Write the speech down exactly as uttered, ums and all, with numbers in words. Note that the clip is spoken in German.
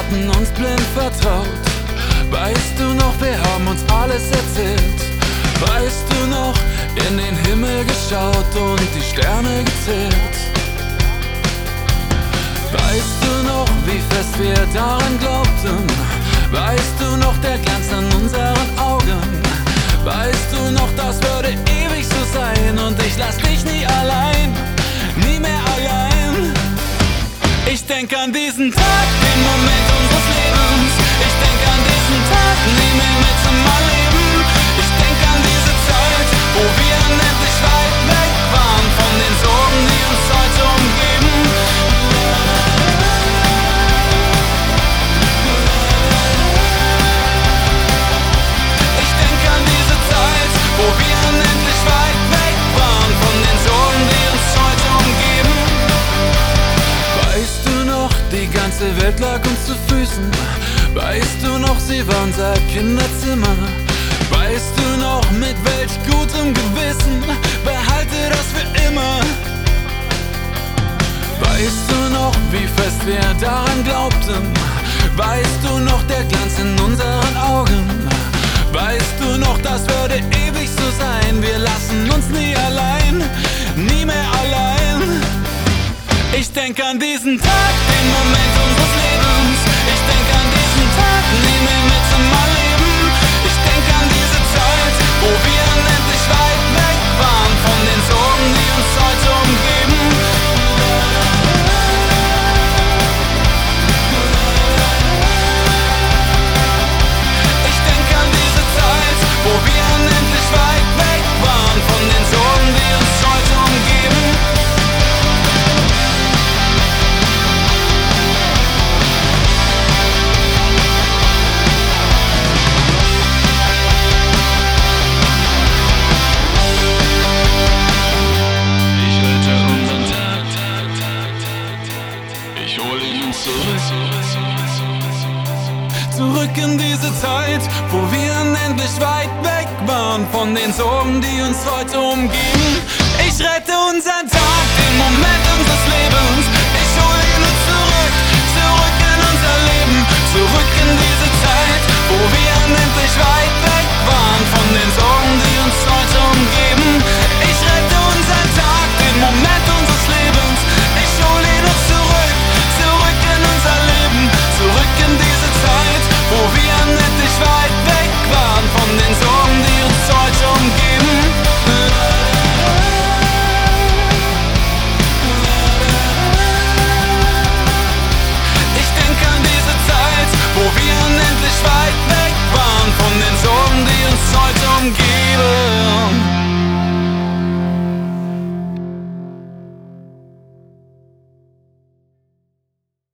hatten uns blind vertraut. Weißt du noch, wir haben uns alles erzählt. Weißt du noch, in den Himmel geschaut und die Sterne gezählt. Weißt du noch, wie fest wir daran glaubten? Weißt du noch, der Glanz an unseren Augen? Weißt du noch, das würde ewig so sein und ich lass dich nie allein, nie mehr allein. Ich denk an diesen Tag, den Moment unseres Lebens. Ich denk an diesen Tag, nie mehr mit zum Leben. Ich denk an diese Zeit, wo wir unendlich weit weg waren von den Sorgen, die uns heute umgeben. Ich denk an diese Zeit, wo wir unendlich weit weg waren von den Sorgen, die uns heute umgeben. Weißt du noch, die ganze Welt lag uns zu Füßen. Weißt du noch, sie war unser Kinderzimmer. Weißt du noch, mit welch gutem Gewissen, behalte das für immer. Weißt du noch, wie fest wir daran glaubten? Weißt du noch, der Glanz in unseren Augen? Weißt du noch, das würde ewig so sein. Wir lassen uns nie allein, nie mehr allein. Ich denk an diesen Tag, den Moment unseres Lebens. Ich denk an diesen Tag, nie mehr mit zum Leben. Ich denk an diese Zeit, wo wir unendlich weit weg waren von den Sorgen, die uns heute umgeben. Ich denk an diese Zeit, wo wir unendlich weit weg waren von den Sorgen, die uns heute umgeben. Zurück in diese Zeit, wo wir unendlich weit weg waren von den Sorgen, die uns heute umgeben. Ich rette unseren Tag, den Moment unseres Lebens.